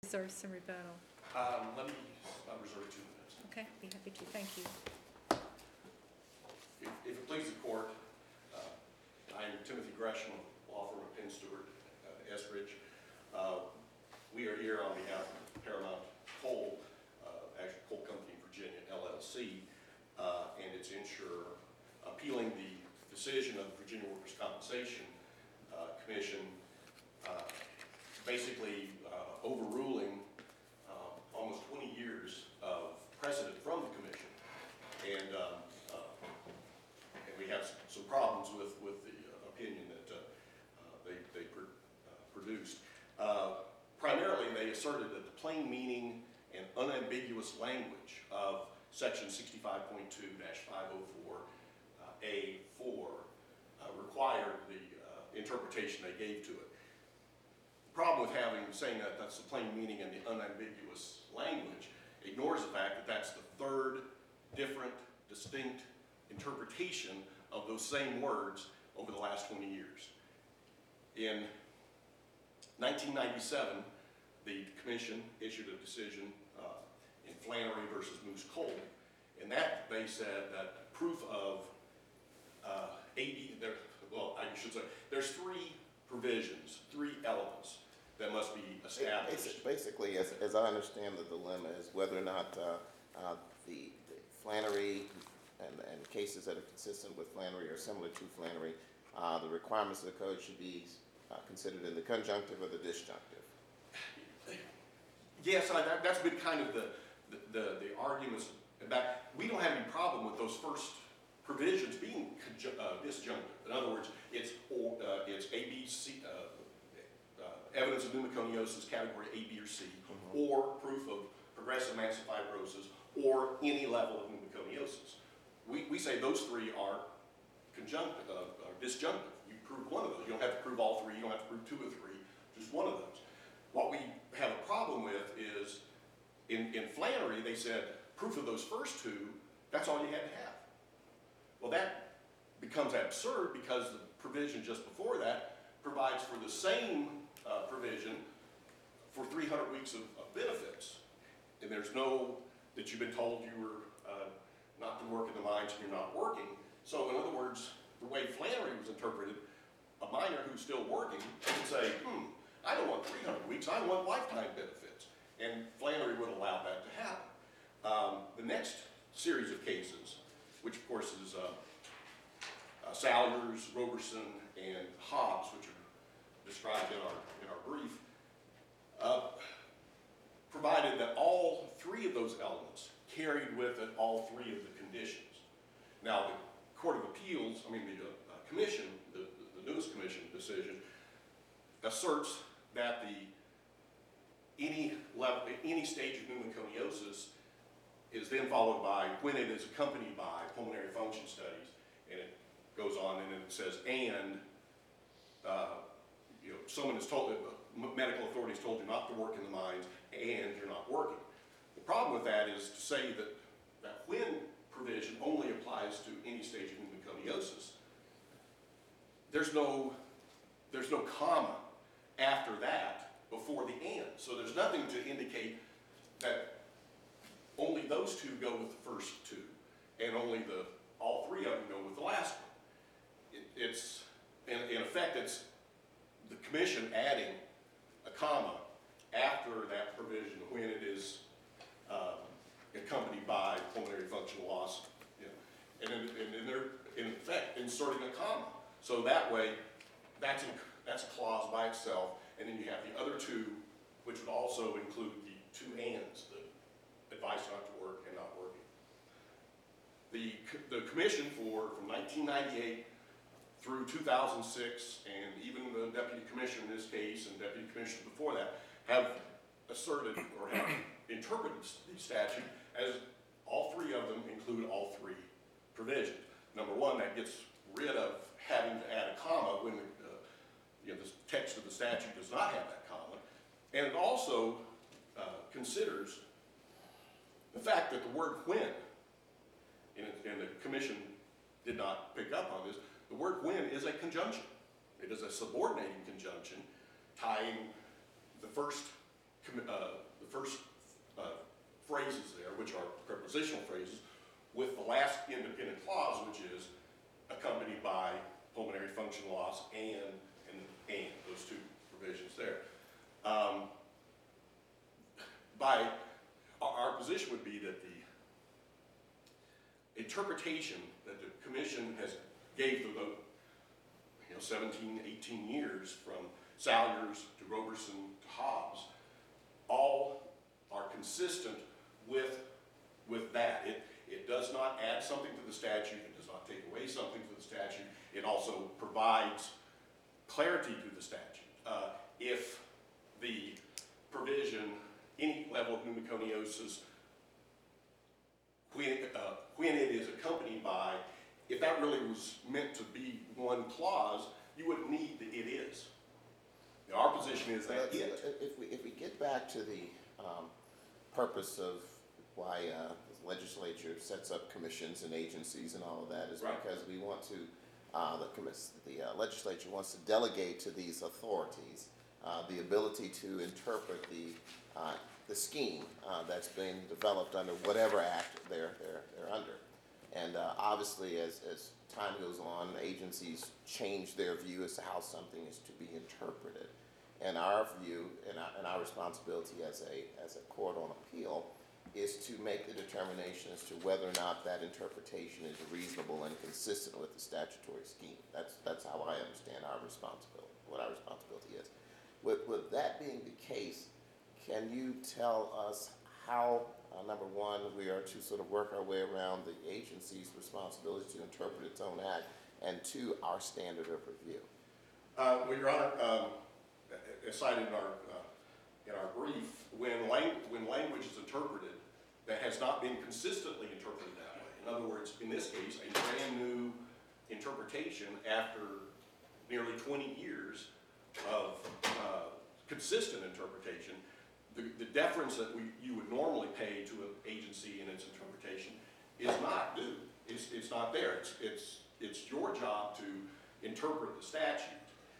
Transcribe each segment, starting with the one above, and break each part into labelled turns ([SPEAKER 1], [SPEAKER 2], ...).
[SPEAKER 1] reserve some rebuttal?
[SPEAKER 2] Let me reserve 2 minutes.
[SPEAKER 1] Okay, be happy to. Thank you.
[SPEAKER 2] If it pleases the court, I am Timothy Gresham, law firm of Penn Stewart, Eskridge. We are here on behalf of Paramount Coal, actually Coal Company of Virginia, LLC, and its insurer, appealing the decision of the Virginia Workers' Compensation Commission, basically overruling almost 20 years of precedent from the commission. And we have some problems with the opinion that they produced. Primarily, they asserted that the plain meaning and unambiguous language of Section 65.2-504A4 required the interpretation they gave to it. The problem with saying that that's the plain meaning and the unambiguous language ignores the fact that that's the third different, distinct interpretation of those same words over the last 20 years. In 1997, the commission issued a decision in Flannery versus Moose Coal. In that, they said that proof of there's 3 provisions, 3 elements that must be established.
[SPEAKER 3] Basically, as I understand the dilemma, is whether or not the Flannery and cases that are consistent with Flannery or similar to Flannery, the requirements of the code should be considered in the conjunctive or the disjunctive.
[SPEAKER 2] Yes, that's been kind of the arguments. We don't have any problem with those first provisions being disjunctive. In other words, it's ABC, evidence of pneumoconiosis, category A, B, or C, or proof of progressive massive fibrosis, or any level of pneumoconiosis. We say those 3 are conjunctive, disjunctive. You prove one of those. You don't have to prove all 3. You don't have to prove 2 or 3. Just one of those. What we have a problem with is, in Flannery, they said proof of those first 2, that's all you had to have. Well, that becomes absurd because the provision just before that provides for the same provision for 300 weeks of benefits. And there's no, that you've been told you were not to work in the mines and you're not working. So in other words, the way Flannery was interpreted, a miner who's still working would say, I don't want 300 weeks, I want lifetime benefits. And Flannery would allow that to happen. The next series of cases, which of course is Salyers, Roberson, and Hobbs, which are described in our brief, provided that all 3 of those elements carried with it all 3 of the conditions. Now, the Court of Appeals, the commission, the newest commission decision, asserts that any stage of pneumoconiosis is then followed by, when it is accompanied by pulmonary function studies, and it goes on and it says, and someone is told, medical authorities told you not to work in the mines, and you're not working. The problem with that is to say that when provision only applies to any stage of pneumoconiosis, there's no comma after that before the and. So there's nothing to indicate that only those 2 go with the first 2, and only all 3 of them go with the last one. It's in effect, it's the commission adding a comma after that provision when it is accompanied by pulmonary function loss, and then they're in effect inserting a comma. So that way, that's a clause by itself, and then you have the other 2, which would also include the 2 ands, the advice not to work and not working. The commission from 1998 through 2006, and even the deputy commissioner in this case, and deputy commissioner before that, have asserted or have interpreted the statute as all 3 of them include all 3 provisions. Number 1, that gets rid of having to add a comma when the text of the statute does not have that comma, and it also considers the fact that the word when, and the commission did not pick up on this, the word when is a conjunction. It is a subordinating conjunction tying the first prepositional phrases, with the last independent clause, which is accompanied by pulmonary function loss and those two provisions there. Our position would be that the interpretation that the commission has gave through the 17, 18 years from Salyers to Roberson to Hobbs, all are consistent with that. It does not add something to the statute. It does not take away something to the statute. It also provides clarity to the statute. If the provision, any level of pneumoconiosis, when it is accompanied by, if that really was meant to be one clause, you wouldn't need the "it is." Now, our position is that
[SPEAKER 3] If we get back to the purpose of why the legislature sets up commissions and agencies and all of that is
[SPEAKER 2] right.
[SPEAKER 3] because we want to, the legislature wants to delegate to these authorities the ability to interpret the scheme that's being developed under whatever act they're under. And obviously, as time goes on, agencies change their view as to how something is to be interpreted. And our view and our responsibility as a court on appeal is to make the determination as to whether or not that interpretation is reasonable and consistent with the statutory scheme. That's how I understand our responsibility, what our responsibility is. With that being the case, can you tell us how, number one, we are to sort of work our way around the agency's responsibility to interpret its own act, and two, our standard of review?
[SPEAKER 2] Well, Your Honor, as cited in our brief, when language is interpreted that has not been consistently interpreted that way, in other words, in this case, a brand new interpretation after nearly 20 years of consistent interpretation, the deference that you would normally pay to an agency in its interpretation is not due. It's not there. It's your job to interpret the statute.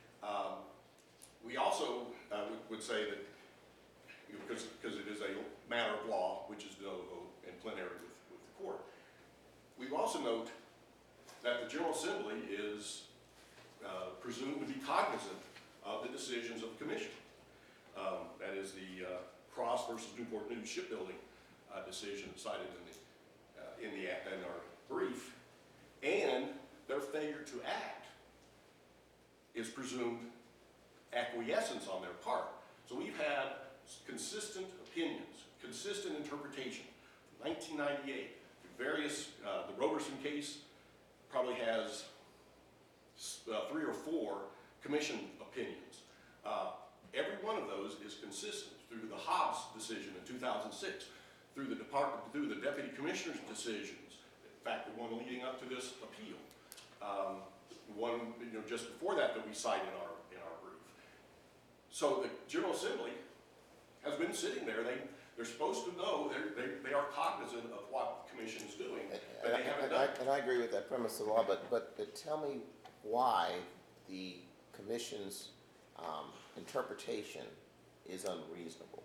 [SPEAKER 2] We also would say that, because it is a matter of law, which is de novo and plenary with the court, we also note that the General Assembly is presumed to be cognizant of the decisions of the Commission. That is the Cross versus Newport News shipbuilding decision cited in our brief, and their failure to act is presumed acquiescence on their part. So we've had consistent opinions, consistent interpretation from 1998 to various, the Roberson case probably has 3 or 4 commission opinions. Every one of those is consistent through the Hobbs decision in 2006, through the deputy commissioner's decisions, in fact, the one leading up to this appeal, one just before that we cite in our brief. So the General Assembly has been sitting there. They're supposed to know. They are cognizant of what the commission is doing, but they haven't done it.
[SPEAKER 3] And I agree with that premise of the law, but tell me why the commission's interpretation is unreasonable.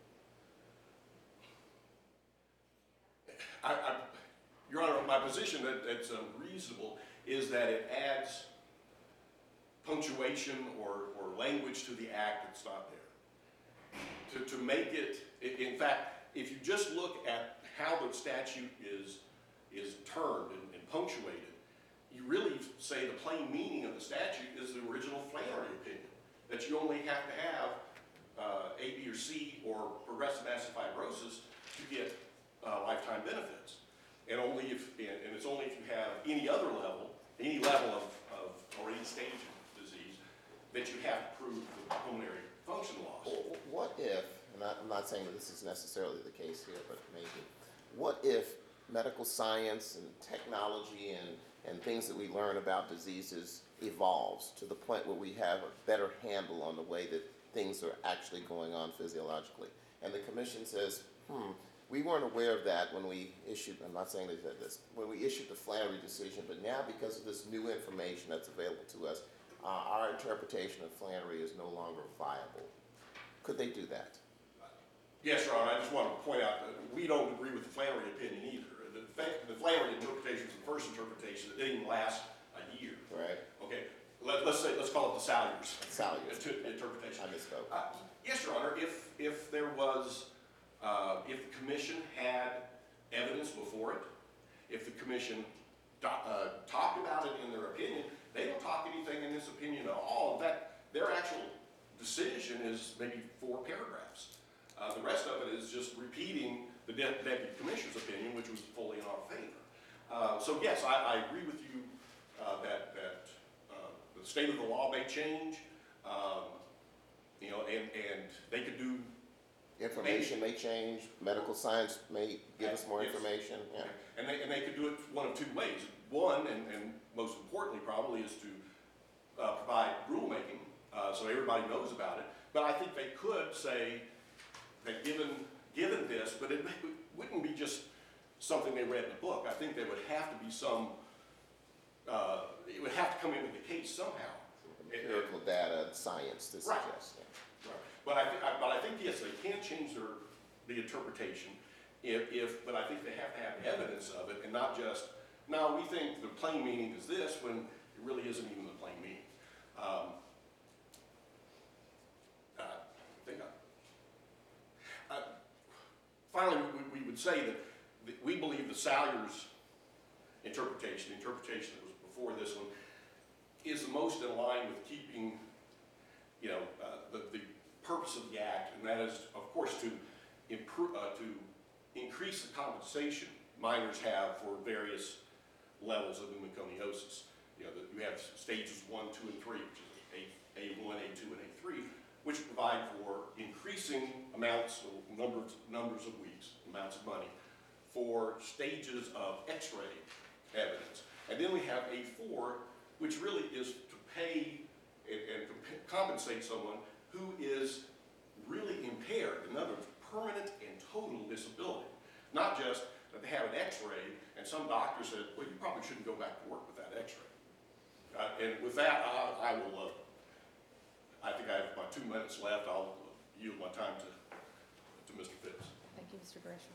[SPEAKER 2] Your Honor, my position that it's unreasonable is that it adds punctuation or language to the act that's not there. To make it, in fact, if you just look at how the statute is termed and punctuated, you really say the plain meaning of the statute is the original Flannery opinion, that you only have to have A, B, or C, or progressive acid fibrosis to get lifetime benefits. And it's only if you have any level of or any stage of disease, that you have to prove the pulmonary function loss.
[SPEAKER 3] What if, and I'm not saying that this is necessarily the case here, but maybe, what if medical science and technology and things that we learn about diseases evolves to the point where we have a better handle on the way that things are actually going on physiologically? And the commission says, we weren't aware of that when we issued, I'm not saying they said this, when we issued the Flannery decision, but now because of this new information that's available to us, our interpretation of Flannery is no longer viable. Could they do that?
[SPEAKER 2] Yes, Your Honor, I just want to point out that we don't agree with the Flannery opinion either. the Flannery interpretation was the first interpretation that didn't even last a year.
[SPEAKER 3] Right?
[SPEAKER 2] Okay, let's call it the Salyers.
[SPEAKER 3] Salyers.
[SPEAKER 2] Interpretation.
[SPEAKER 3] I misspoke.
[SPEAKER 2] Yes, Your Honor, if there was, if the commission had evidence before it, if the commission talked about it in their opinion, they don't talk anything in this opinion at all. That their actual decision is maybe 4 paragraphs. The rest of it is just repeating the deputy commissioner's opinion, which was fully in our favor. So yes, I agree with you that the state of the law may change, you know, and they could do.
[SPEAKER 3] Information may change, medical science may give us more
[SPEAKER 2] Yes.
[SPEAKER 3] information, yeah.
[SPEAKER 2] And they could do it one of 2 ways. One, and most importantly probably, is to provide rulemaking so everybody knows about it. But I think they could say that given this, but it wouldn't be just something they read in a book. I think there would have to be some, it would have to come into the case somehow.
[SPEAKER 3] Empirical data, science to
[SPEAKER 2] Right.
[SPEAKER 3] suggest, yeah.
[SPEAKER 2] Right. But I think yes, they can change the interpretation but I think they have to have evidence of it and not just, no, we think the plain meaning is this when it really isn't even the plain meaning. Finally, we would say that we believe the Salyers interpretation, the interpretation that was before this one, is the most in line with keeping, you know, the purpose of the act, and that is, of course, to increase the compensation minors have for various levels of pneumoconiosis. You know, you have stages 1, 2, and 3, which is A1, A2, and A3, which provide for increasing amounts of numbers of weeks, amounts of money, for stages of X-ray evidence. And then we have A4, which really is to pay and compensate someone who is really impaired, in other words, permanent and total disability. Not just that they have an X-ray and some doctor said, well, you probably shouldn't go back to work with that X-ray. And with that, I will, I think I have about 2 minutes left. I'll yield my time to Mr. Phipps.
[SPEAKER 1] Thank you, Mr. Gresham.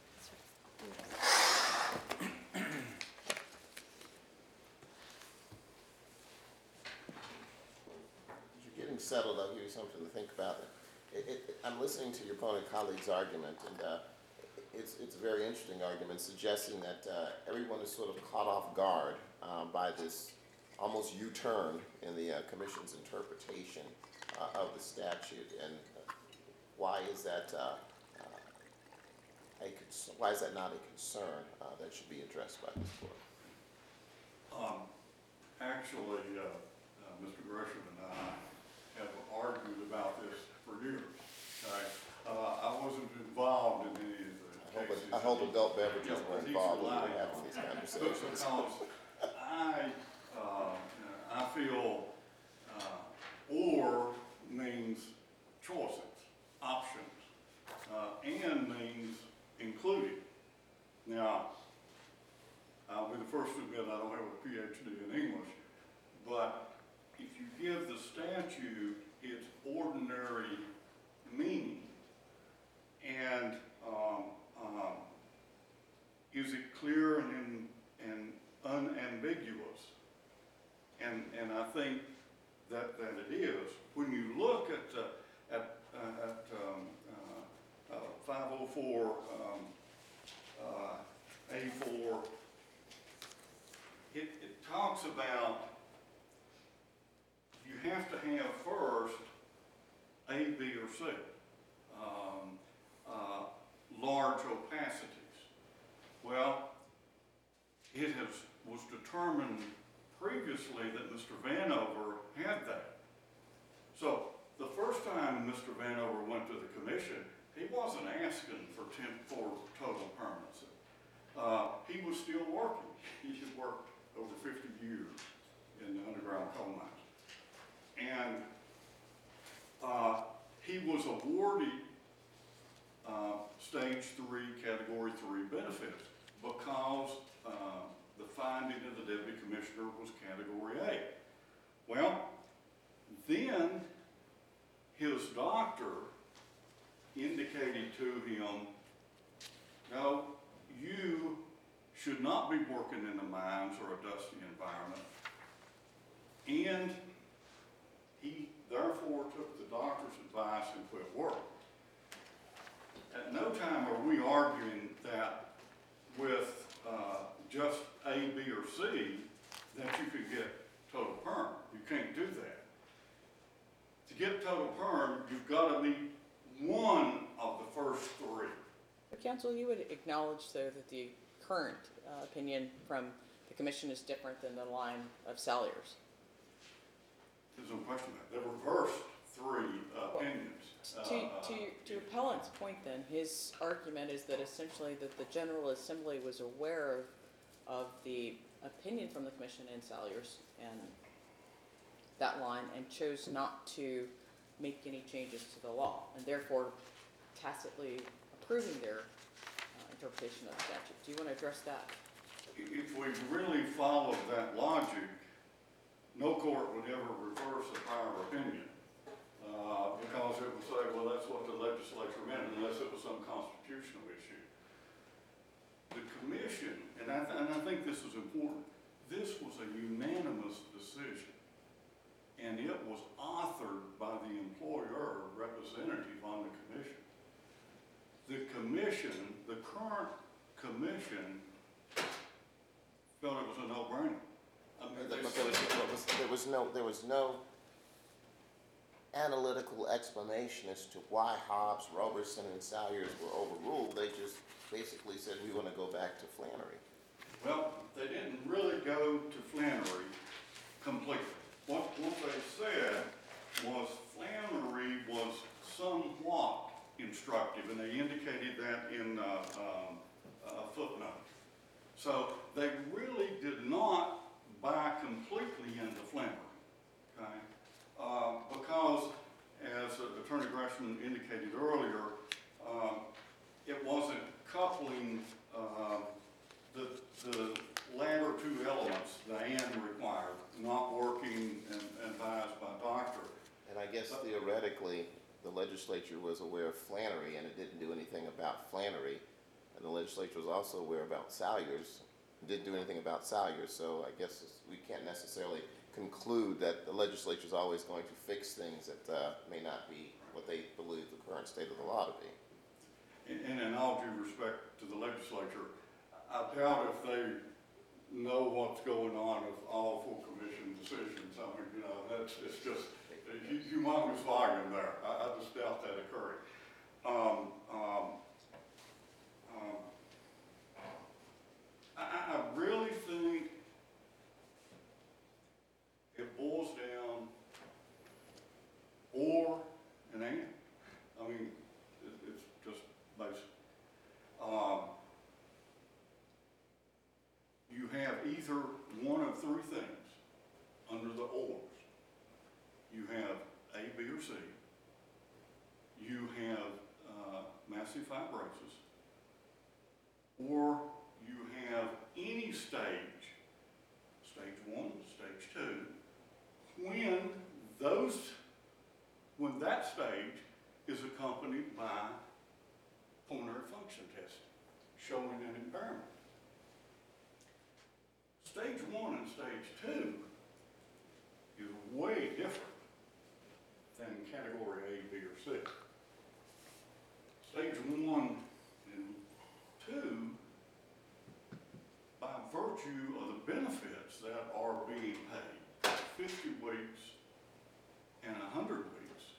[SPEAKER 3] As you're getting settled, I'll give you something to think about. I'm listening to your opponent colleague's argument, and it's a very interesting argument, suggesting that everyone is sort of caught off guard by this almost U-turn in the commission's interpretation of the statute. And why is that why is that not a concern that should be addressed by this court?
[SPEAKER 4] Actually, Mr. Gresham and I have argued about this for years. Okay? I wasn't involved in any of the cases.
[SPEAKER 3] I hope adult beverages were
[SPEAKER 4] he's
[SPEAKER 3] involved when we
[SPEAKER 4] relying
[SPEAKER 3] were having
[SPEAKER 4] on
[SPEAKER 3] these
[SPEAKER 4] that.
[SPEAKER 3] conversations.
[SPEAKER 4] Because I feel or means choices, options, and means including. Now, I'll be the first to admit I don't have a PhD in English, but if you give the statute its ordinary meaning, and is it clear and unambiguous? And I think that it is. When you look at 504 A4, it talks about you have to have first A, B, or C, large opacities. Well, it was determined previously that Mr. Vanover had that. So the first time Mr. Vanover went to the commission, he wasn't asking for total permanency. He was still working. He had worked over 50 years in the underground coal mines. And he was awarded stage 3, category 3 benefits because the finding of the deputy commissioner was category A. Well, then his doctor indicated to him, no, you should not be working in the mines or a dusty environment. And he therefore took the doctor's advice and quit work. At no time are we arguing that with just A, B, or C, that you could get total perm. You can't do that. To get total perm, you've got to meet one of the first three.
[SPEAKER 5] But Counsel, you would acknowledge, though, that the current opinion from the commission is different than the line of Salyers.
[SPEAKER 4] There's no question about it. The reverse three opinions.
[SPEAKER 5] To appellant's point then, his argument is that essentially that the General Assembly was aware of the opinion from the commission in Salyers and that line and chose not to make any changes to the law and therefore tacitly approving their interpretation of the statute. Do you want to address that?
[SPEAKER 4] If we really followed that logic, no court would ever reverse a prior opinion. Because it would say, well, that's what the legislature meant, unless it was some constitutional issue. The commission, and I think this is important, this was a unanimous decision. And it was authored by the employer representative on the commission. The commission, the current commission, felt it was a no-brainer. I mean,
[SPEAKER 3] But there was no analytical explanation as to why Hobbs, Roberson, and Salyers were overruled. They just basically said, we want to go back to Flannery.
[SPEAKER 4] Well, they didn't really go to Flannery completely. What they said was Flannery was somewhat instructive, and they indicated that in a footnote. So they really did not buy completely into Flannery, okay? Because, as Attorney Gresham indicated earlier, it wasn't coupling the latter two elements, the and required, not working and advised by doctor.
[SPEAKER 3] And I guess theoretically, the legislature was aware of Flannery, and it didn't do anything about Flannery. And the legislature was also aware about Salyers, didn't do anything about Salyers. So I guess we can't necessarily conclude that the legislature is always going to fix things that may not be what they believe the current state of the law to be.
[SPEAKER 4] And in all due respect to the legislature, I doubt if they know what's going on with all full commission decisions. I mean, you know, it's just a humongous volume there. I just doubt that occurring. I really think it boils down or and and. I mean, it's just basic. You have either one of three things under the ors. You have A, B, or C. You have massive fibrosis. Or you have any stage, stage 1, stage 2, when that stage is accompanied by pulmonary function testing, showing an impairment. Stage 1 and stage 2 is way different than category A, B, or C. Stage 1 and 2, by virtue of the benefits that are being paid, 50 weeks and 100 weeks,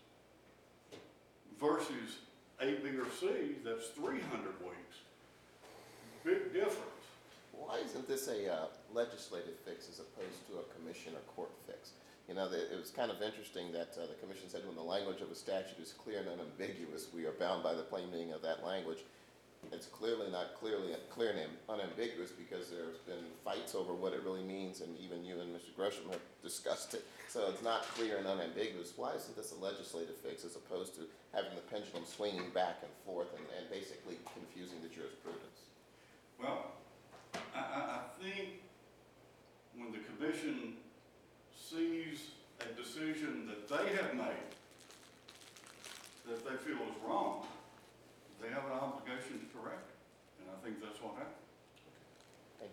[SPEAKER 4] versus A, B, or C, that's 300 weeks. Big difference.
[SPEAKER 3] Why isn't this a legislative fix as opposed to a commission or court fix? You know, it was kind of interesting that the commission said when the language of a statute is clear and unambiguous, we are bound by the plain meaning of that language. It's clearly not clear and unambiguous because there's been fights over what it really means, and even you and Mr. Gresham have discussed it. So it's not clear and unambiguous. Why isn't this a legislative fix as opposed to having the pendulum swinging back and forth and basically confusing the jurisprudence?
[SPEAKER 4] Well, I think when the commission sees a decision that they have made that they feel is wrong, they have an obligation to correct it. And I think that's what happened.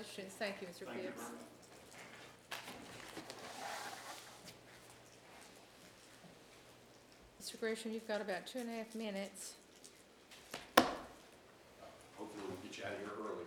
[SPEAKER 1] questions. Thank you, Mr.
[SPEAKER 4] Thank you
[SPEAKER 1] Gibbs.
[SPEAKER 4] very much.
[SPEAKER 1] Mr. Gresham, you've got about 2.5 minutes.
[SPEAKER 2] Hopefully we'll get you out of here early.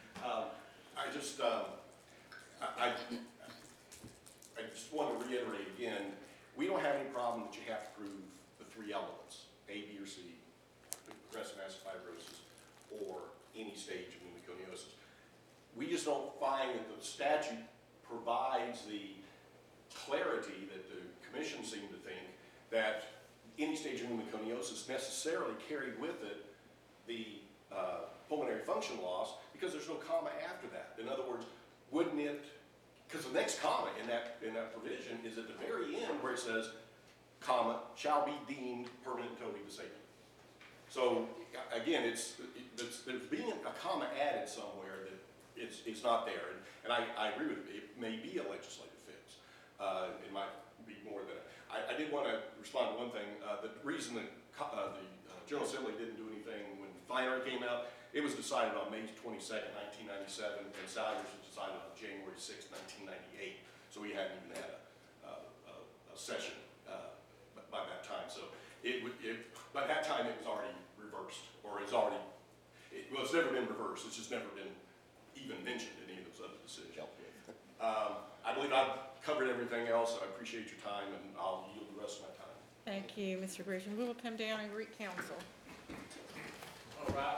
[SPEAKER 2] I just want to reiterate again, we don't have any problem that you have to prove the three elements, A, B, or C, progressive acid fibrosis, or any stage of pneumoconiosis. We just don't find that the statute provides the clarity that the commission seemed to think that any stage of pneumoconiosis necessarily carried with it the pulmonary function loss, because there's no comma after that. In other words, wouldn't it, because the next comma in that provision is at the very end where it says, comma, shall be deemed permanent and totally disabled. So again, there's being a comma added somewhere that it's not there. And I agree with you, it may be a legislative fix. It might be more than, I did want to respond to one thing. The reason that the General Assembly didn't do anything when Flannery came out, it was decided on May 22nd, 1997, and Salyers was decided on January 6th, 1998. So we hadn't even had a session by that time. So by that time it was already reversed, or it's already, it's never been reversed. It's just never been even mentioned in any of those other decisions. I believe I've covered everything else. I appreciate your time, and I'll yield the rest of my time.
[SPEAKER 1] Thank you, Mr. Gresham. We will come down and greet council.
[SPEAKER 6] All right.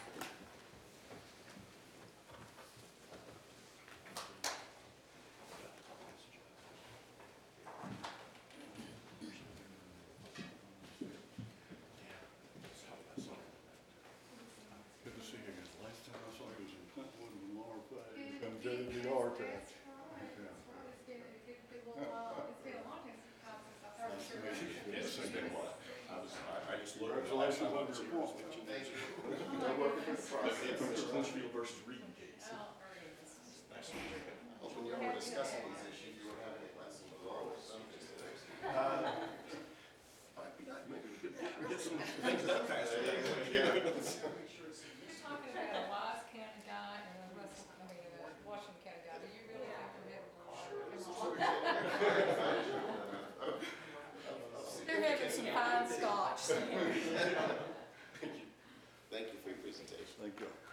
[SPEAKER 4] Good to see you again. Last time I saw you was in Clintwood with Laura Fay. You come to the yard track.
[SPEAKER 2] It's been a while. I just looked.
[SPEAKER 4] Congratulations on your appointment.
[SPEAKER 3] They're working for the process.
[SPEAKER 2] It's Litchfield versus Reed case. Nice to meet you.
[SPEAKER 3] When you were discussing these issues, you were having a lesson with Laura or something.
[SPEAKER 2] Maybe we could get some things done faster.
[SPEAKER 7] You're talking about a Wise County guy and a Washington County guy. Do you really think we're having They're having some fine scotch.
[SPEAKER 3] Thank you for your presentation.
[SPEAKER 4] Thank you.